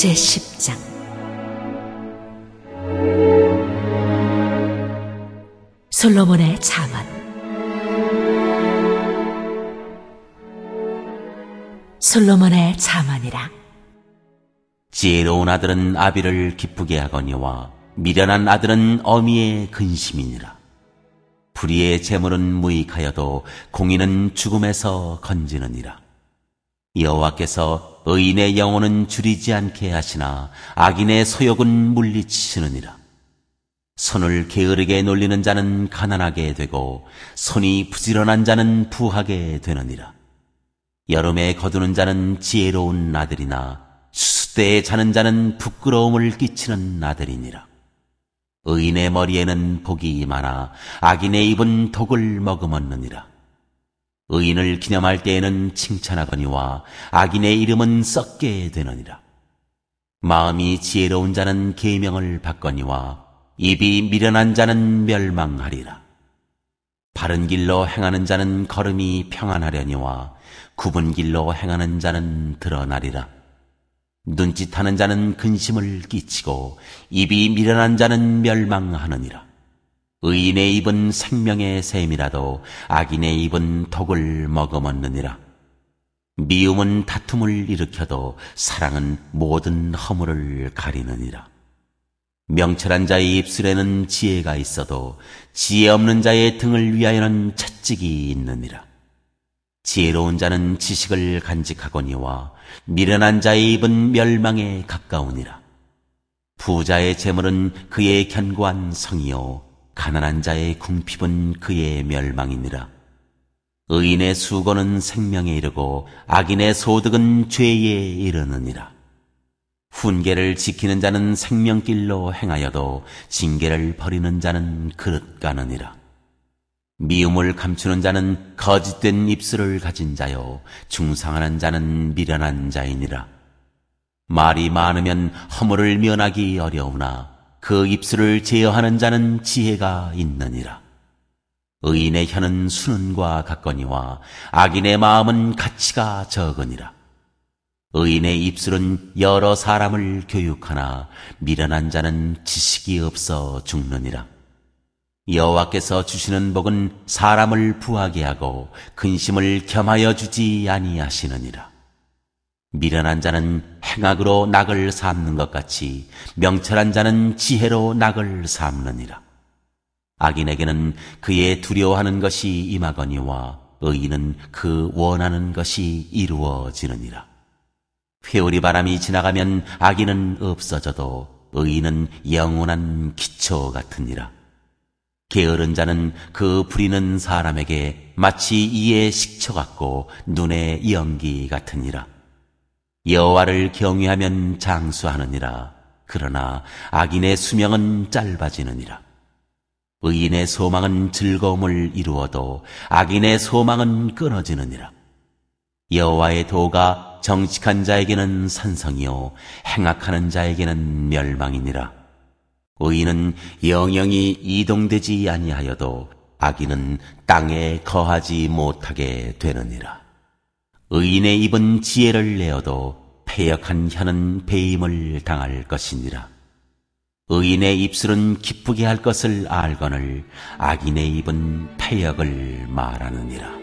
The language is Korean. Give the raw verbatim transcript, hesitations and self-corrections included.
제십 장. 솔로몬의 자문. 솔로몬의 자문이라. 지혜로운 아들은 아비를 기쁘게 하거니와 미련한 아들은 어미의 근심이니라. 불의의 재물은 무익하여도 공의는 죽음에서 건지느니라. 여호와께서 의인의 영혼은 줄이지 않게 하시나 악인의 소욕은 물리치시느니라. 손을 게으르게 놀리는 자는 가난하게 되고 손이 부지런한 자는 부하게 되느니라. 여름에 거두는 자는 지혜로운 아들이나 수수때에 자는 자는 부끄러움을 끼치는 아들이니라. 의인의 머리에는 복이 많아 악인의 입은 독을 머금었느니라. 의인을 기념할 때에는 칭찬하거니와 악인의 이름은 썩게 되느니라. 마음이 지혜로운 자는 계명을 받거니와 입이 미련한 자는 멸망하리라. 바른 길로 행하는 자는 걸음이 평안하려니와 굽은 길로 행하는 자는 드러나리라. 눈짓하는 자는 근심을 끼치고 입이 미련한 자는 멸망하느니라. 의인의 입은 생명의 샘이라도 악인의 입은 독을 머금었느니라. 미움은 다툼을 일으켜도 사랑은 모든 허물을 가리느니라. 명철한 자의 입술에는 지혜가 있어도 지혜 없는 자의 등을 위하여는 채찍이 있느니라. 지혜로운 자는 지식을 간직하거니와 미련한 자의 입은 멸망에 가까우니라. 부자의 재물은 그의 견고한 성이요 가난한 자의 궁핍은 그의 멸망이니라. 의인의 수고는 생명에 이르고 악인의 소득은 죄에 이르느니라. 훈계를 지키는 자는 생명길로 행하여도 징계를 버리는 자는 그릇 가느니라. 미움을 감추는 자는 거짓된 입술을 가진 자요 중상하는 자는 미련한 자이니라. 말이 많으면 허물을 면하기 어려우나 그 입술을 제어하는 자는 지혜가 있느니라. 의인의 혀는 수는과 같거니와 악인의 마음은 가치가 적으니라. 의인의 입술은 여러 사람을 교육하나 미련한 자는 지식이 없어 죽느니라. 여호와께서 주시는 복은 사람을 부하게 하고 근심을 겸하여 주지 아니하시느니라. 미련한 자는 행악으로 낙을 삼는 것 같이 명철한 자는 지혜로 낙을 삼느니라. 악인에게는 그의 두려워하는 것이 임하거니와 의인은 그 원하는 것이 이루어지느니라. 회오리 바람이 지나가면 악인은 없어져도 의인은 영원한 기초 같으니라. 게으른 자는 그 부리는 사람에게 마치 이의 식초 같고 눈의 연기 같으니라. 여호와를 경외하면 장수하느니라. 그러나 악인의 수명은 짧아지느니라. 의인의 소망은 즐거움을 이루어도 악인의 소망은 끊어지느니라. 여호와의 도가 정직한 자에게는 산성이요 행악하는 자에게는 멸망이니라. 의인은 영영이 이동되지 아니하여도 악인은 땅에 거하지 못하게 되느니라. 의인의 입은 지혜를 내어도 패역한 혀는 배임을 당할 것이니라. 의인의 입술은 기쁘게 할 것을 알거늘 악인의 입은 패역을 말하느니라.